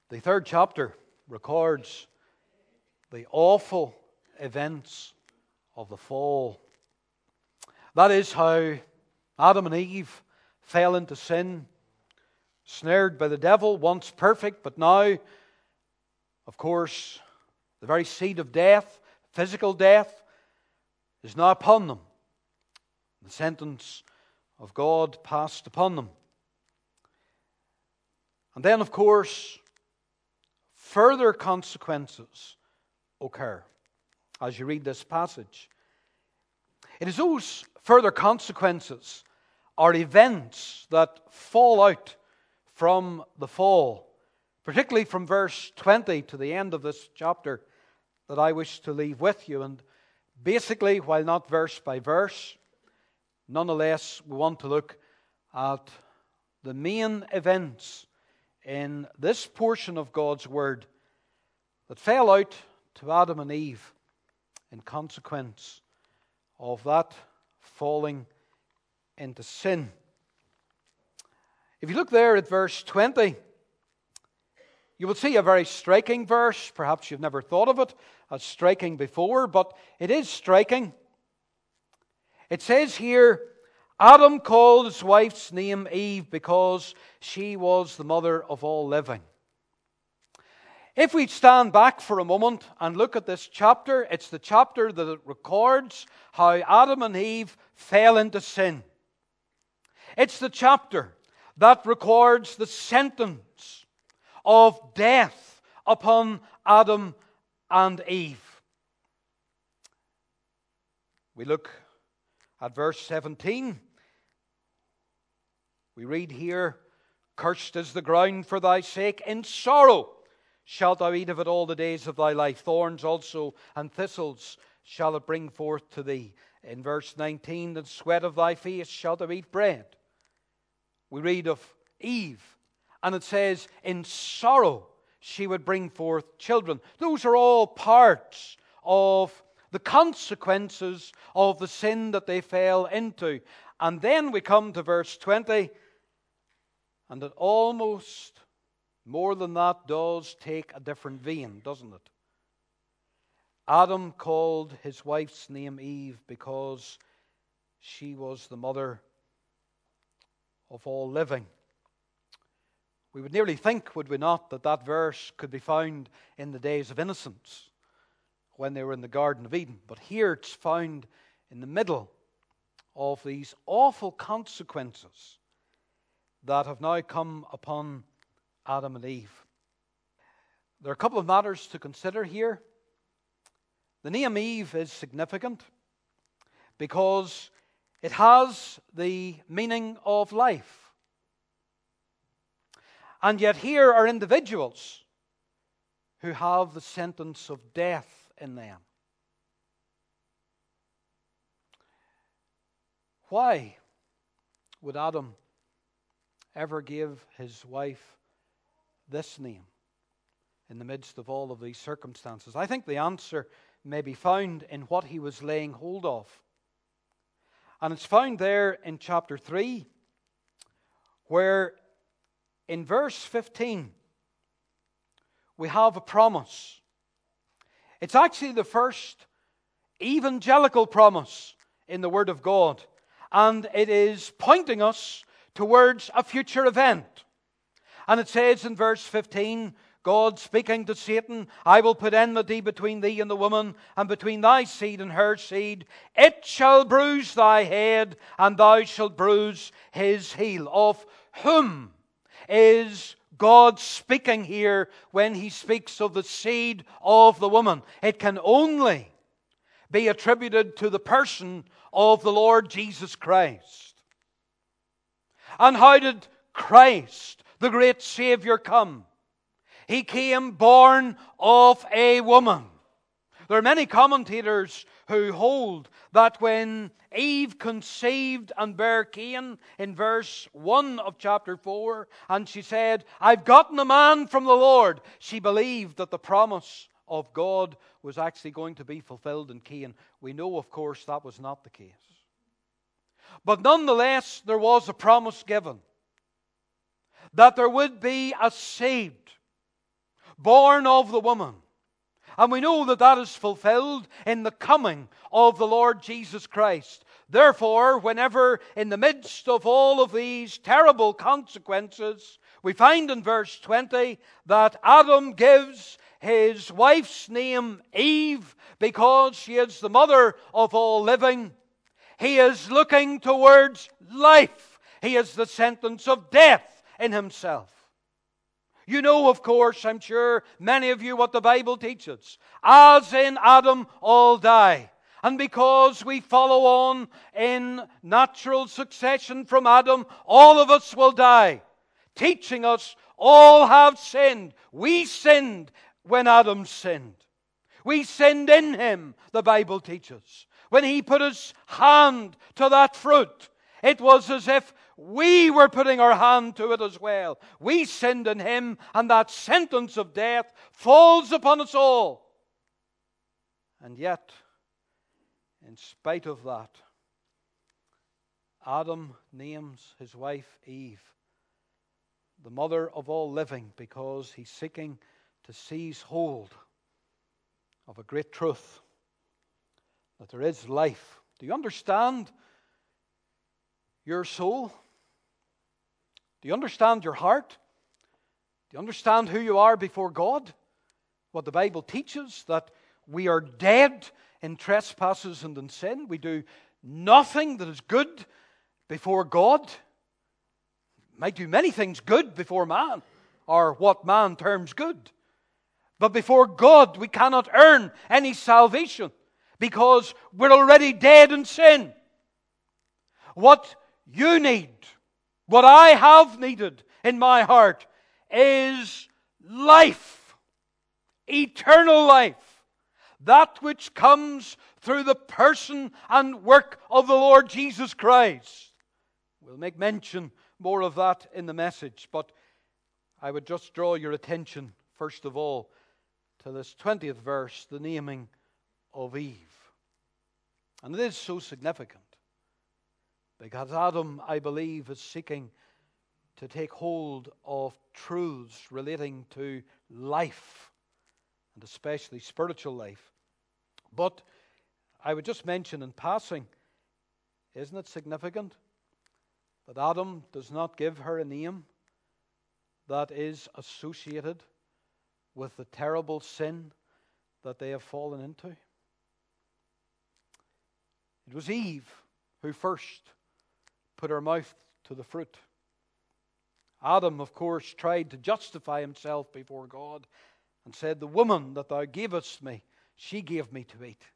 The third chapter records the awful events of the fall. That is how Adam and Eve fell into sin, snared by the devil, once perfect, but now, of course, the very seed of death, physical death, is now upon them. The sentence of God passed upon them. And then, of course, further consequences occur as you read this passage. It is those further consequences or events that fall out from the fall, particularly from verse 20 to the end of this chapter, that I wish to leave with you. And basically, while not verse by verse, nonetheless, we want to look at the main events in this portion of God's Word that fell out to Adam and Eve in consequence of that falling into sin. If you look there at verse 20, you will see a very striking verse. Perhaps you've never thought of it as striking before, but it is striking. It says here, Adam called his wife's name Eve because she was the mother of all living. If we stand back for a moment and look at this chapter, it's the chapter that records how Adam and Eve fell into sin. It's the chapter that records the sentence of death upon Adam and Eve. We look at verse 17. We read here, "Cursed is the ground for thy sake, in sorrow shalt thou eat of it all the days of thy life. Thorns also and thistles shall it bring forth to thee." In verse 19, "The sweat of thy face shalt thou eat bread." We read of Eve, and it says, "In sorrow she would bring forth children." Those are all parts of the consequences of the sin that they fell into. And then we come to verse 20, and it almost, more than that, does take a different vein, doesn't it? Adam called his wife's name Eve because she was the mother of all living. We would nearly think, would we not, that that verse could be found in the days of innocence when they were in the Garden of Eden. But here it's found in the middle of these awful consequences that have now come upon Adam and Eve. There are a couple of matters to consider here. The name Eve is significant because it has the meaning of life. And yet here are individuals who have the sentence of death in them. Why would Adam ever give his wife this name in the midst of all of these circumstances? I think the answer may be found in what he was laying hold of. And it's found there in chapter 3, where in verse 15 we have a promise. It's actually the first evangelical promise in the Word of God. And it is pointing us towards a future event. And it says in verse 15, God speaking to Satan, "I will put enmity between thee and the woman, and between thy seed and her seed. It shall bruise thy head, and thou shalt bruise his heel." Of whom is God speaking here when he speaks of the seed of the woman? It can only be attributed to the person of the Lord Jesus Christ. And how did Christ, the great Savior, come? He came born of a woman. There are many commentators who hold that when Eve conceived and bare Cain in verse 1 of chapter 4, and she said, "I've gotten a man from the Lord," she believed that the promise of God was actually going to be fulfilled in Cain. We know, of course, that was not the case. But nonetheless, there was a promise given that there would be a seed born of the woman. And we know that that is fulfilled in the coming of the Lord Jesus Christ. Therefore, whenever in the midst of all of these terrible consequences, we find in verse 20 that Adam gives his wife's name Eve because she is the mother of all living. He is looking towards life. He is the sentence of death in himself. You know, of course, I'm sure many of you what the Bible teaches. As in Adam, all die. And because we follow on in natural succession from Adam, all of us will die. Teaching us all have sinned. We sinned when Adam sinned. We sinned in him, the Bible teaches. When he put his hand to that fruit, it was as if we were putting our hand to it as well. We sinned in him, and that sentence of death falls upon us all. And yet, in spite of that, Adam names his wife Eve the mother of all living because he's seeking to seize hold of a great truth, that there is life. Do you understand your soul? Do you understand your heart? Do you understand who you are before God? What the Bible teaches, that we are dead in trespasses and in sin. We do nothing that is good before God. Might do many things good before man, or what man terms good. But before God, we cannot earn any salvation because we're already dead in sin. What you need, what I have needed in my heart, is life, eternal life, that which comes through the person and work of the Lord Jesus Christ. We'll make mention more of that in the message, but I would just draw your attention, first of all, to this 20th verse, the naming of Eve. And it is so significant, because Adam, I believe, is seeking to take hold of truths relating to life, and especially spiritual life. But I would just mention in passing, isn't it significant that Adam does not give her a name that is associated with the terrible sin that they have fallen into? It was Eve who first put her mouth to the fruit. Adam, of course, tried to justify himself before God and said, "The woman that thou gavest me, she gave me to eat."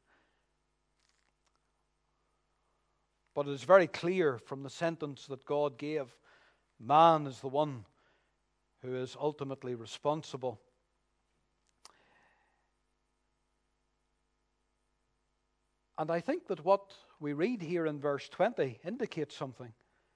But it is very clear from the sentence that God gave, man is the one who is ultimately responsible. And I think that what we read here in verse 20 indicates something.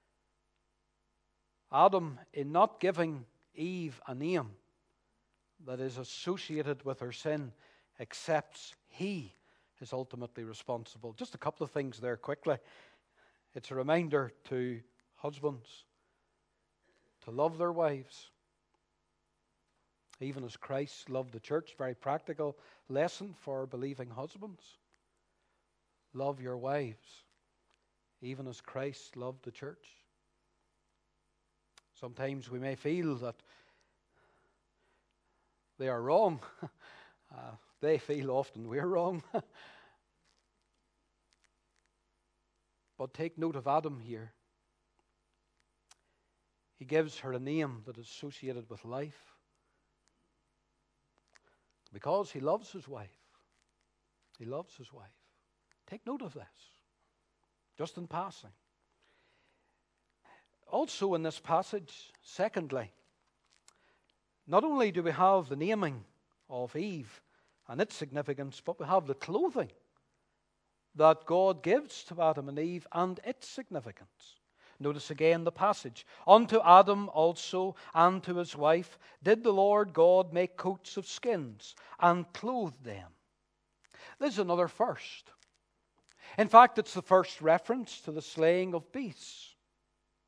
Adam, in not giving Eve a name that is associated with her sin, accepts he is ultimately responsible. Just a couple of things there quickly. It's a reminder to husbands to love their wives, even as Christ loved the church. Very practical lesson for believing husbands. Love your wives, even as Christ loved the church. Sometimes we may feel that they are wrong. They feel often we're wrong. But take note of Adam here. He gives her a name that is associated with life because he loves his wife. He loves his wife. Take note of this, just in passing. Also in this passage, secondly, not only do we have the naming of Eve and its significance, but we have the clothing that God gives to Adam and Eve and its significance. Notice again the passage. Unto Adam also and to his wife did the Lord God make coats of skins and clothe them. This is another first. In fact, it's the first reference to the slaying of beasts.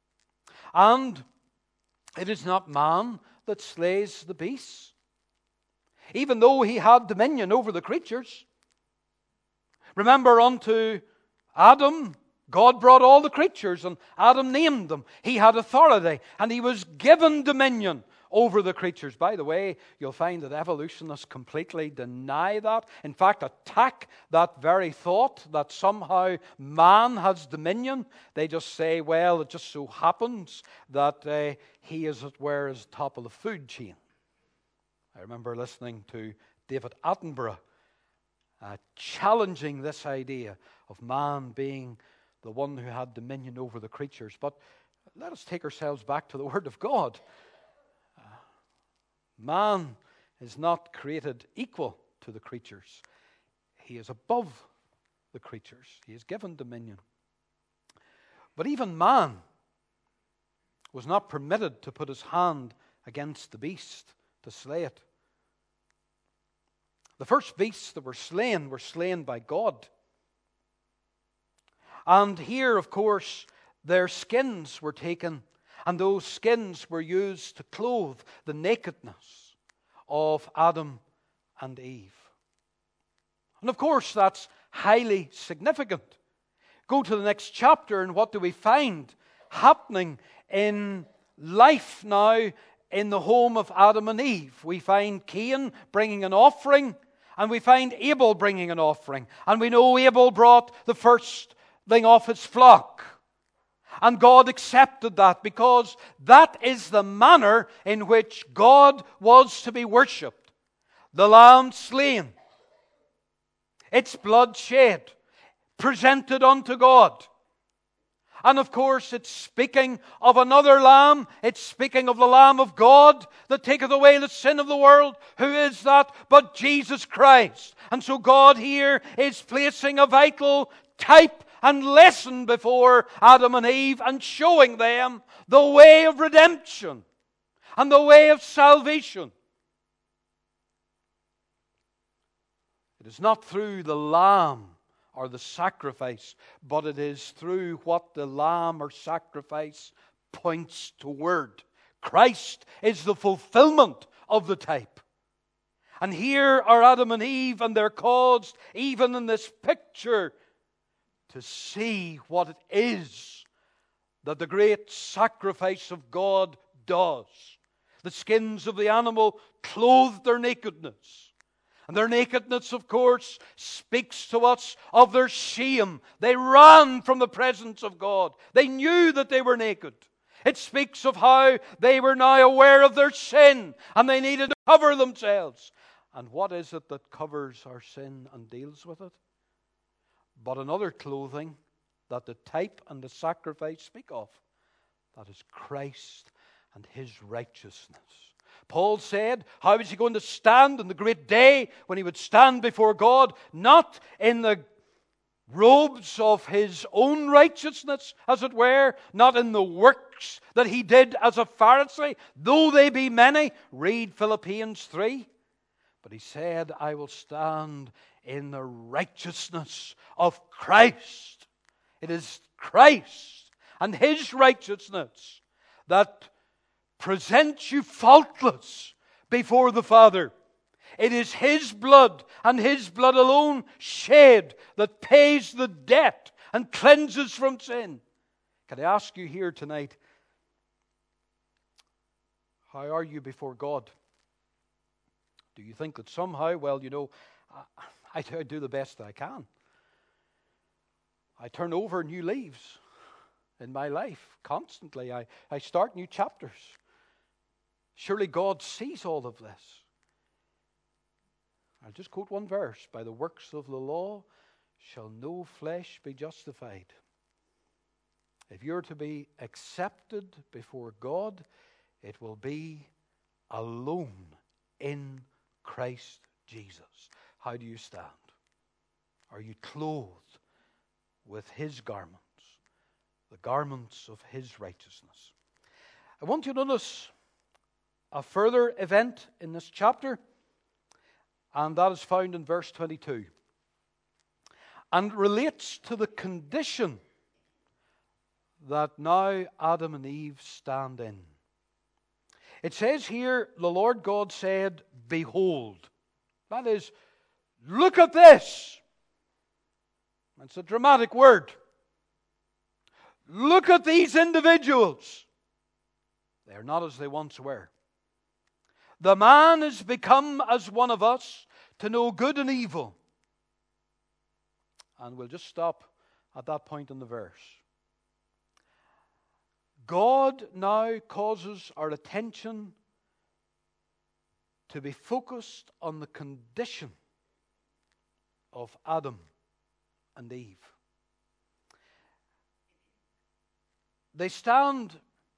And it is not man that slays the beasts. even though he had dominion over the creatures. Remember, unto Adam, God brought all the creatures, and Adam named them. He had authority, and he was given dominion over the creatures. By the way, you'll find that evolutionists completely deny that. In fact, attack that very thought that somehow man has dominion. They just say, well, it just so happens that he is at where is top of the food chain. I remember listening to David Attenborough challenging this idea of man being the one who had dominion over the creatures. But let us take ourselves back to the Word of God. Man is not created equal to the creatures. He is above the creatures. He is given dominion. But even man was not permitted to put his hand against the beast to slay it. The first beasts that were slain by God. And here, of course, their skins were taken, and those skins were used to clothe the nakedness of Adam and Eve. And of course, that's highly significant. Go to the next chapter, and what do we find happening in life now in the home of Adam and Eve? We find Cain bringing an offering, and we find Abel bringing an offering. And we know Abel brought the firstling of his flock. And God accepted that because that is the manner in which God was to be worshipped. The lamb slain, its blood shed, presented unto God. And of course, it's speaking of another lamb. It's speaking of the Lamb of God that taketh away the sin of the world. Who is that but Jesus Christ? And so God here is placing a vital type and lesson before Adam and Eve and showing them the way of redemption and the way of salvation. It is not through the lamb or the sacrifice, but it is through what the lamb or sacrifice points toward. Christ is the fulfillment of the type. And here are Adam and Eve, and they're caused, even in this picture, to see what it is that the great sacrifice of God does. The skins of the animal clothed their nakedness. And their nakedness, of course, speaks to us of their shame. They ran from the presence of God. They knew that they were naked. It speaks of how they were now aware of their sin and they needed to cover themselves. And what is it that covers our sin and deals with it? But another clothing that the type and the sacrifice speak of. That is Christ and His righteousness. Paul said, how was he going to stand in the great day when he would stand before God? Not in the robes of his own righteousness, as it were, not in the works that he did as a Pharisee, though they be many. Read Philippians 3. But he said, I will stand in the righteousness of Christ. It is Christ and His righteousness that presents you faultless before the Father. It is His blood and His blood alone shed that pays the debt and cleanses from sin. Can I ask you here tonight, how are you before God? Do you think that somehow, well, you know, I do the best I can. I turn over new leaves in my life constantly. I start new chapters. Surely God sees all of this. I'll just quote one verse. By the works of the law shall no flesh be justified. If you're to be accepted before God, it will be alone in Christ Jesus. How do you stand? Are you clothed with His garments, the garments of His righteousness? I want you to notice a further event in this chapter, and that is found in verse 22, and relates to the condition that now Adam and Eve stand in. It says here, the Lord God said, behold. That is, look at this. It's a dramatic word. Look at these individuals. They are not as they once were. The man has become as one of us to know good and evil. And we'll just stop at that point in the verse. God now causes our attention to be focused on the condition of Adam and Eve. They stand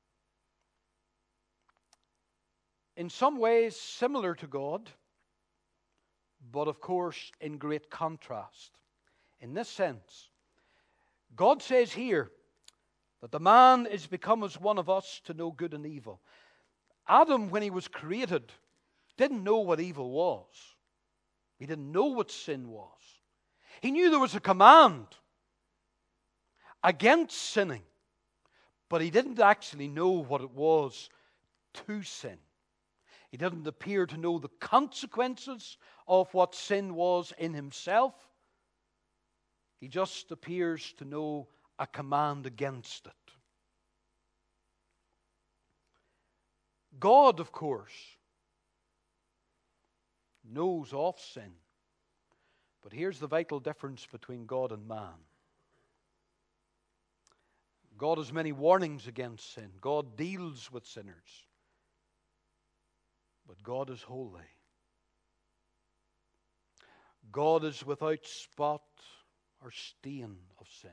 in some ways similar to God, but of course in great contrast. In this sense, God says here that the man is become as one of us to know good and evil. Adam, when he was created, didn't know what evil was. He didn't know what sin was. He knew there was a command against sinning, but he didn't actually know what it was to sin. He didn't appear to know the consequences of what sin was in himself. He just appears to know a command against it. God, of course, knows of sin. But here's the vital difference between God and man. God has many warnings against sin. God deals with sinners. But God is holy. God is without spot or stain of sin.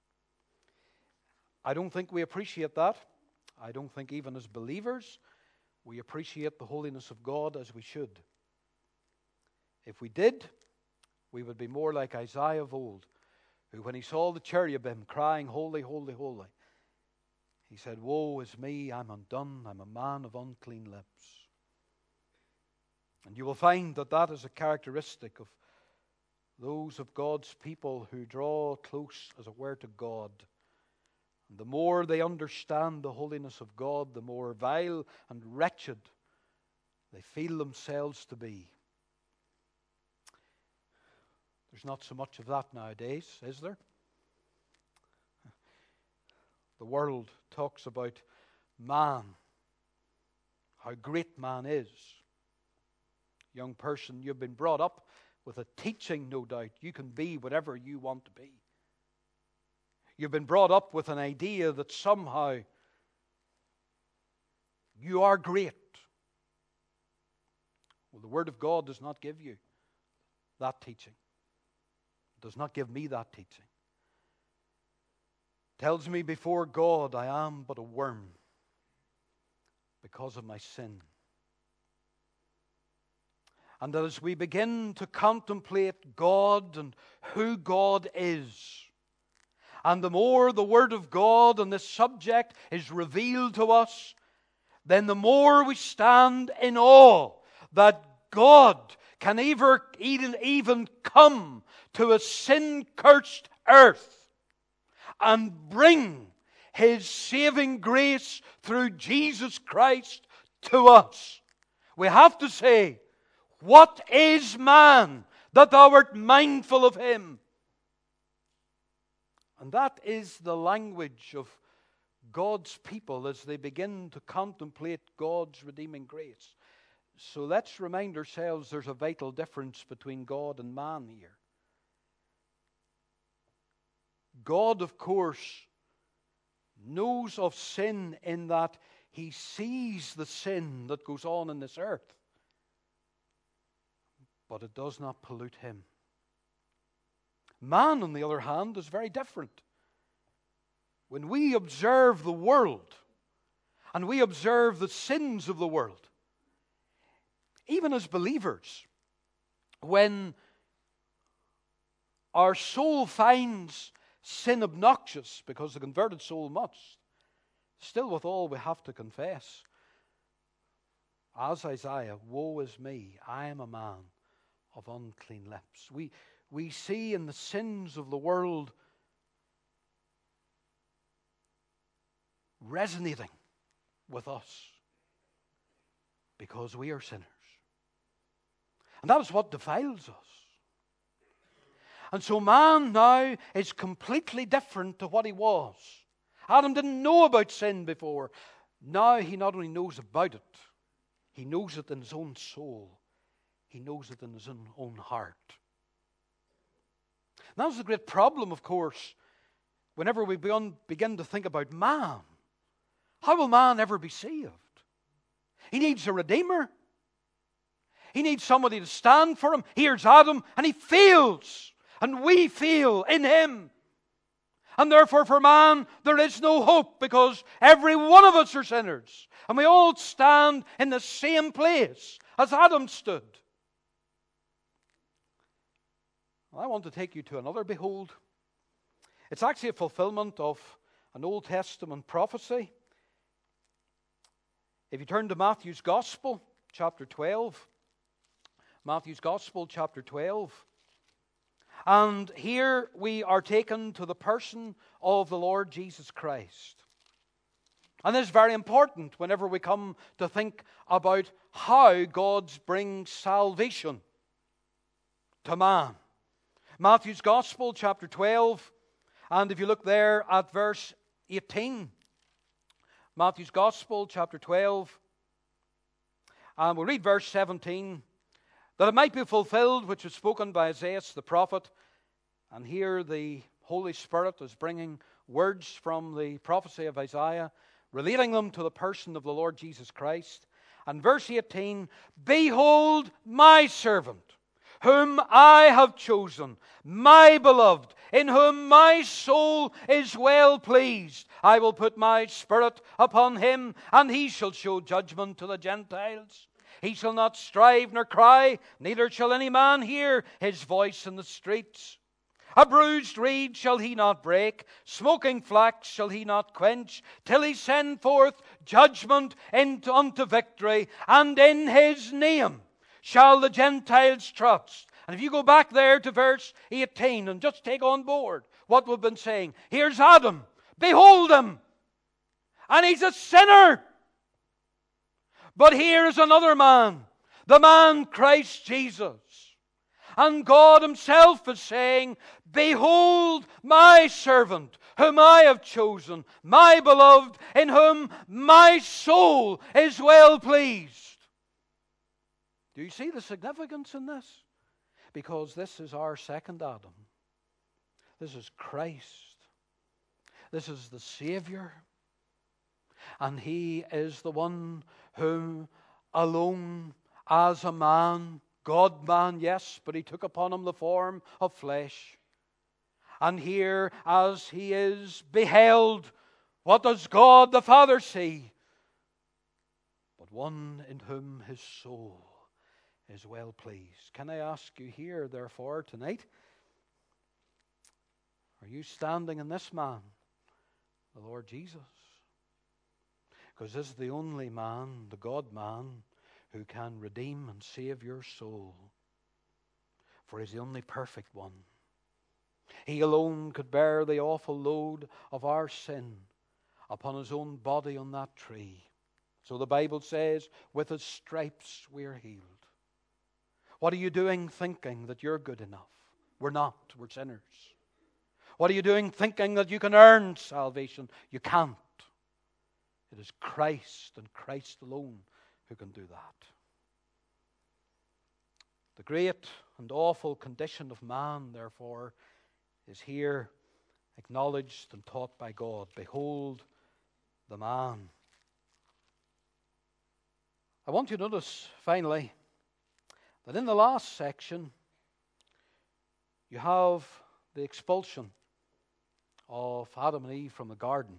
I don't think we appreciate that. I don't think even as believers we appreciate the holiness of God as we should. If we did, we would be more like Isaiah of old, who when he saw the cherubim crying, "Holy, holy, holy," he said, "Woe is me, I'm undone, I'm a man of unclean lips." And you will find that that is a characteristic of those of God's people who draw close, as it were, to God. And the more they understand the holiness of God, the more vile and wretched they feel themselves to be. There's not so much of that nowadays, is there? The world talks about man, how great man is. Young person, you've been brought up with a teaching, no doubt. You can be whatever you want to be. You've been brought up with an idea that somehow you are great. Well, the Word of God does not give you that teaching. It does not give me that teaching. It tells me before God I am but a worm because of my sin. And that as we begin to contemplate God and who God is, and the more the Word of God on this subject is revealed to us, then the more we stand in awe that God can even come to a sin-cursed earth and bring His saving grace through Jesus Christ to us. We have to say, "What is man that thou art mindful of him?" And that is the language of God's people as they begin to contemplate God's redeeming grace. So let's remind ourselves there's a vital difference between God and man here. God, of course, knows of sin in that He sees the sin that goes on in this earth. But it does not pollute Him. Man, on the other hand, is very different. When we observe the world, and we observe the sins of the world, even as believers, when our soul finds sin obnoxious, because the converted soul must, still withal we have to confess, as Isaiah, "Woe is me, I am a man of unclean lips." We see in the sins of the world resonating with us because we are sinners. And that is what defiles us. And so man now is completely different to what he was. Adam didn't know about sin before. Now he not only knows about it, he knows it in his own soul. He knows it in his own heart. And that's the great problem, of course, whenever we begin to think about man. How will man ever be saved? He needs a Redeemer. He needs somebody to stand for him. Here's Adam, and he fails. And we fail in him. And therefore for man there is no hope, because every one of us are sinners. And we all stand in the same place as Adam stood. I want to take you to another behold. It's actually a fulfillment of an Old Testament prophecy. If you turn to Matthew's Gospel, chapter 12. Matthew's Gospel, chapter 12. And here we are taken to the person of the Lord Jesus Christ. And this is very important whenever we come to think about how God brings salvation to man. Matthew's Gospel, chapter 12, and if you look there at verse 18. Matthew's Gospel, chapter 12, and we'll read verse 17. That it might be fulfilled which was spoken by Isaiah the prophet. And here the Holy Spirit is bringing words from the prophecy of Isaiah, relating them to the person of the Lord Jesus Christ. And verse 18, behold my servant, whom I have chosen, my beloved, in whom my soul is well pleased. I will put my Spirit upon him, and he shall show judgment to the Gentiles. He shall not strive nor cry, neither shall any man hear his voice in the streets. A bruised reed shall he not break, smoking flax shall he not quench, till he send forth judgment unto victory, and in his name shall the Gentiles trust. And if you go back there to verse 18 and just take on board what we've been saying, here's Adam, behold him, and he's a sinner. But here is another man, the man Christ Jesus. And God himself is saying, behold my servant, whom I have chosen, my beloved, in whom my soul is well pleased. Do you see the significance in this? Because this is our second Adam. This is Christ. This is the Savior. And he is the one whom alone as a man, God-man, yes, but he took upon him the form of flesh. And here, as he is beheld, what does God the Father see? But one in whom his soul is well pleased. Can I ask you here, therefore, tonight, are you standing in this man, the Lord Jesus? Because this is the only man, the God-man, who can redeem and save your soul. For he's the only perfect one. He alone could bear the awful load of our sin upon his own body on that tree. So the Bible says, with his stripes we are healed. What are you doing thinking that you're good enough? We're not. We're sinners. What are you doing thinking that you can earn salvation? You can't. It is Christ and Christ alone who can do that. The great and awful condition of man, therefore, is here acknowledged and taught by God. Behold the man. I want you to notice, finally, that in the last section, you have the expulsion of Adam and Eve from the garden.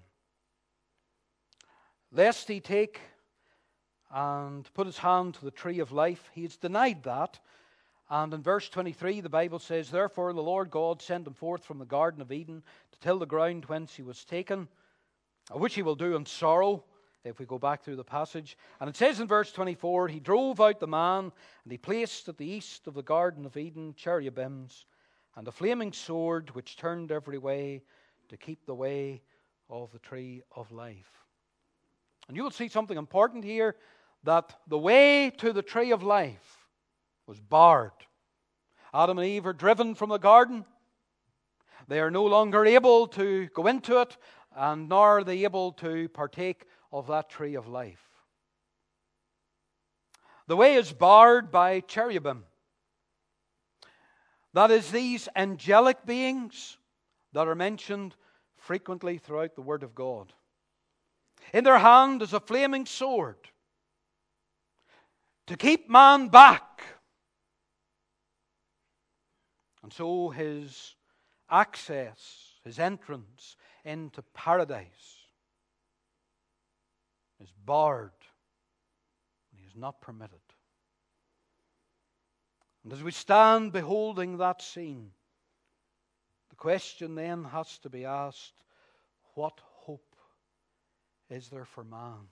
Lest he take and put his hand to the tree of life, he has denied that. And in verse 23, the Bible says, therefore the Lord God sent him forth from the Garden of Eden to till the ground whence he was taken, which he will do in sorrow, if we go back through the passage. And it says in verse 24, he drove out the man, and he placed at the east of the Garden of Eden cherubims, and a flaming sword which turned every way to keep the way of the tree of life. And you will see something important here, that the way to the tree of life was barred. Adam and Eve are driven from the garden. They are no longer able to go into it, and nor are they able to partake of that tree of life. The way is barred by cherubim. That is, these angelic beings that are mentioned frequently throughout the Word of God. In their hand is a flaming sword to keep man back. And so his access, his entrance into paradise is barred. He is not permitted. And as we stand beholding that scene, the question then has to be asked, what hope is there for man?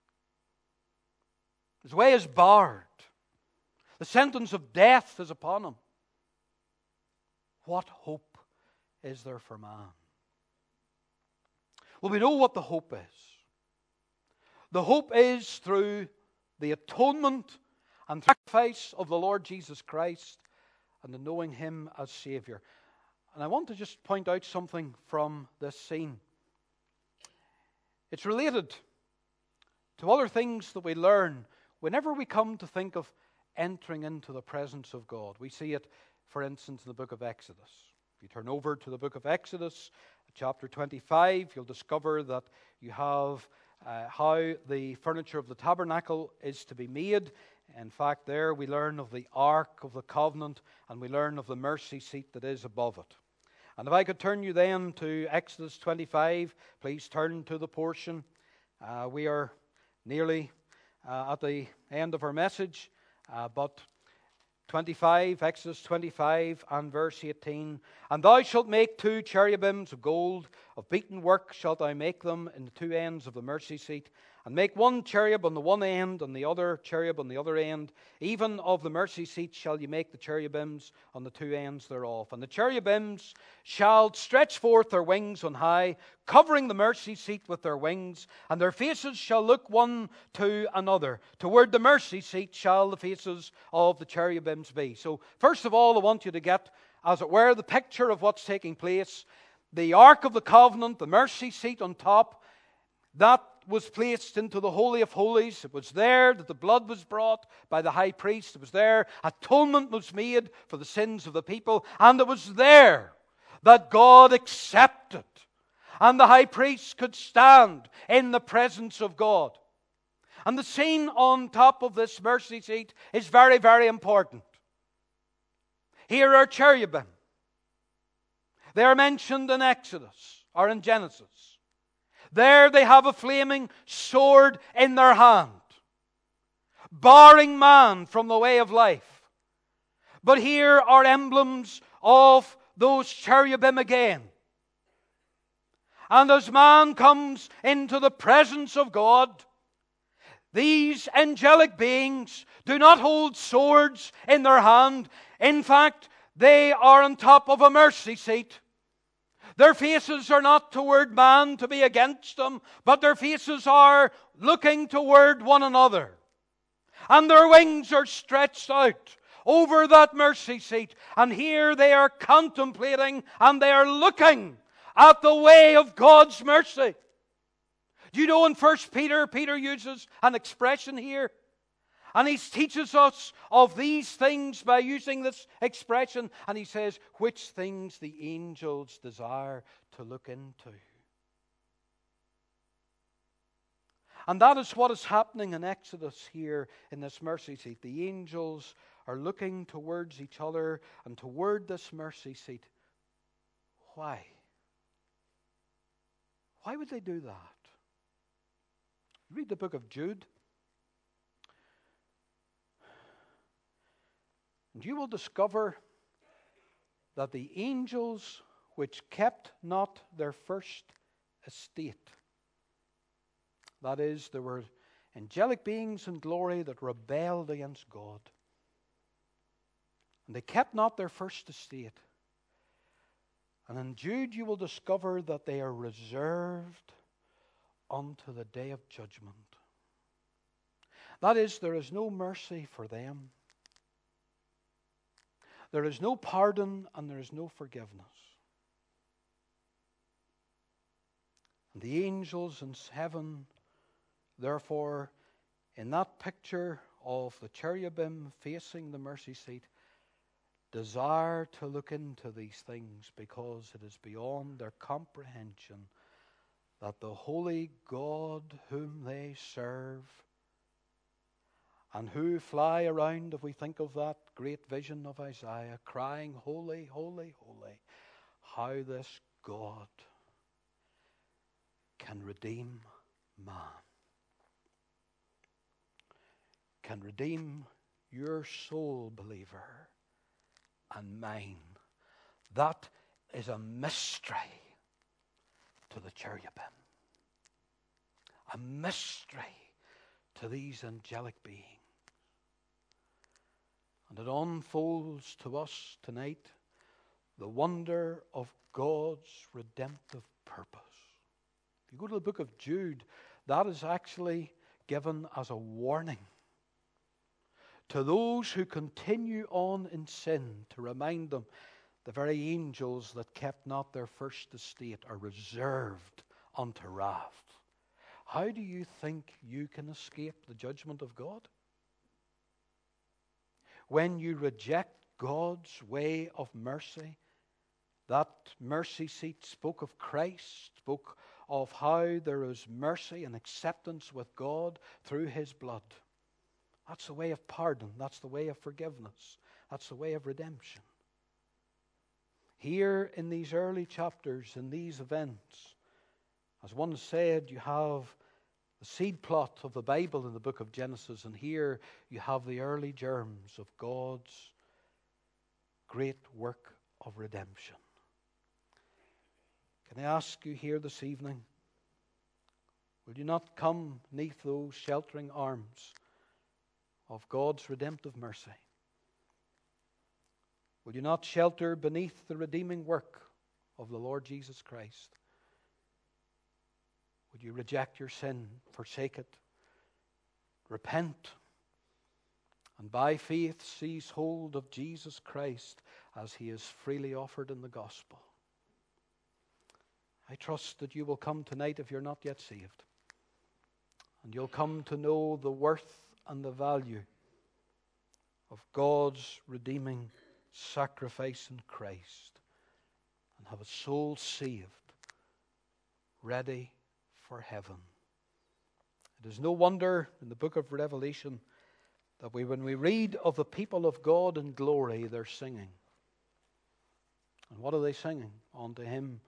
His way is barred. The sentence of death is upon him. What hope is there for man? Well, we know what the hope is. The hope is through the atonement and sacrifice of the Lord Jesus Christ and the knowing Him as Savior. And I want to just point out something from this scene. It's related to other things that we learn whenever we come to think of entering into the presence of God. We see it, for instance, in the book of Exodus. If you turn over to the book of Exodus, chapter 25, you'll discover that you have how the furniture of the tabernacle is to be made. In fact, there we learn of the Ark of the Covenant, and we learn of the mercy seat that is above it. And if I could turn you then to Exodus 25, please turn to the portion. We are nearly at the end of our message, but 25, Exodus 25 and verse 18. And thou shalt make 2 cherubims of gold, of beaten work shalt thou make them in the 2 ends of the mercy seat, and make 1 cherub on the one end, and the other cherub on the other end. Even of the mercy seat shall you make the cherubims on the 2 ends thereof. And the cherubims shall stretch forth their wings on high, covering the mercy seat with their wings, and their faces shall look one to another. Toward the mercy seat shall the faces of the cherubims be. So, first of all, I want you to get, as it were, the picture of what's taking place. The Ark of the Covenant, the mercy seat on top, that was placed into the Holy of Holies. It was there that the blood was brought by the high priest. It was there atonement was made for the sins of the people. And it was there that God accepted. And the high priest could stand in the presence of God. And the scene on top of this mercy seat is very, very important. Here are cherubim. They are mentioned in Exodus or in Genesis. There they have a flaming sword in their hand, barring man from the way of life. But here are emblems of those cherubim again. And as man comes into the presence of God, these angelic beings do not hold swords in their hand. In fact, they are on top of a mercy seat. Their faces are not toward man to be against them, but their faces are looking toward one another. And their wings are stretched out over that mercy seat. And here they are contemplating and they are looking at the way of God's mercy. Do you know in 1 Peter, Peter uses an expression here? And he teaches us of these things by using this expression. And he says, which things the angels desire to look into. And that is what is happening in Exodus here in this mercy seat. The angels are looking towards each other and toward this mercy seat. Why? Why would they do that? Read the book of Jude. And you will discover that the angels which kept not their first estate, that is, there were angelic beings in glory that rebelled against God. And they kept not their first estate. And in Jude you will discover that they are reserved unto the day of judgment. That is, there is no mercy for them. there is no pardon and there is no forgiveness. And the angels in heaven, therefore, in that picture of the cherubim facing the mercy seat, desire to look into these things, because it is beyond their comprehension that the holy God whom they serve, and who fly around, if we think of that great vision of Isaiah, crying, holy, holy, holy, how this God can redeem man, can redeem your soul, believer, and mine. That is a mystery to the cherubim, a mystery to these angelic beings. And it unfolds to us tonight the wonder of God's redemptive purpose. If you go to the book of Jude, that is actually given as a warning to those who continue on in sin, to remind them the very angels that kept not their first estate are reserved unto wrath. How do you think you can escape the judgment of God? When you reject God's way of mercy, that mercy seat spoke of Christ, spoke of how there is mercy and acceptance with God through His blood. That's the way of pardon. That's the way of forgiveness. That's the way of redemption. Here in these early chapters, in these events, as one said, you have the seed plot of the Bible in the book of Genesis, and here you have the early germs of God's great work of redemption. Can I ask you here this evening, will you not come neath those sheltering arms of God's redemptive mercy? Will you not shelter beneath the redeeming work of the Lord Jesus Christ? Would you reject your sin, forsake it, repent, and by faith seize hold of Jesus Christ as He is freely offered in the gospel? I trust that you will come tonight if you're not yet saved, and you'll come to know the worth and the value of God's redeeming sacrifice in Christ, and have a soul saved, ready for heaven. It is no wonder in the book of Revelation that when we read of the people of God in glory, they're singing. And what are they singing? Unto Him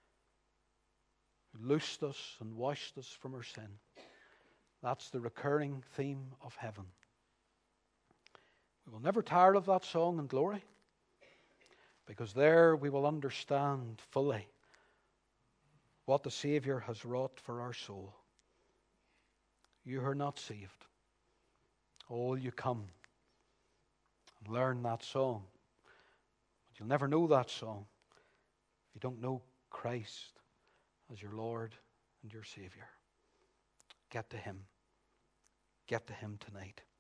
who loosed us and washed us from our sin. That's the recurring theme of heaven. We will never tire of that song in glory, because there we will understand fully what the Savior has wrought for our soul. You who are not saved, oh, you come and learn that song. But you'll never know that song if you don't know Christ as your Lord and your Savior. Get to Him. Get to Him tonight.